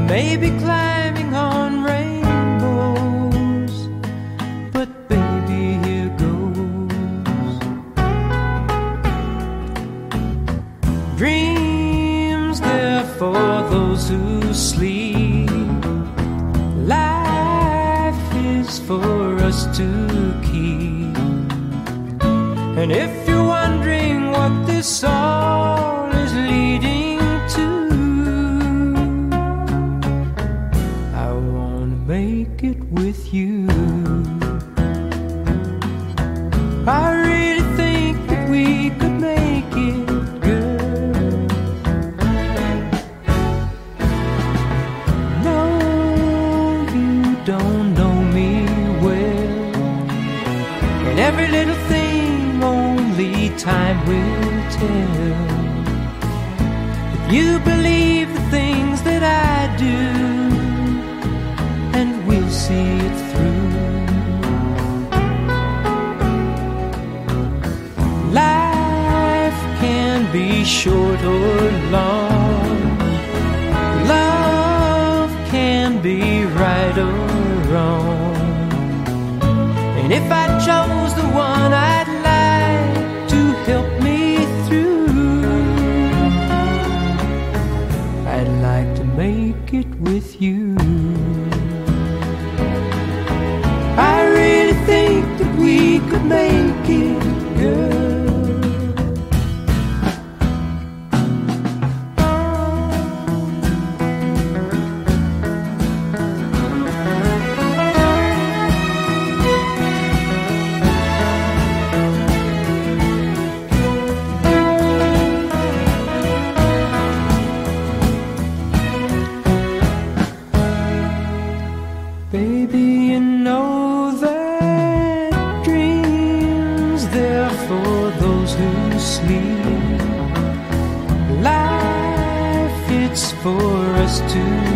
maybe climbing on rainbows, but baby, here goes. Dreams, they're for those who sleep. Life is for us to keep. And if you're wondering what this all is leading to, I wanna make it with you. I really think that we could make it, girl. No, you don't know me well, and every little thing only time will tell. If you believe the things that I do, and we'll see it through. Life can be short or long. Love can be right or wrong. And if I chose the one I'd like to help me through, I'd like to make it with you. I really think that we could make it, girl. Baby, you know that dreams, they're for those who sleep. Life, it's for us to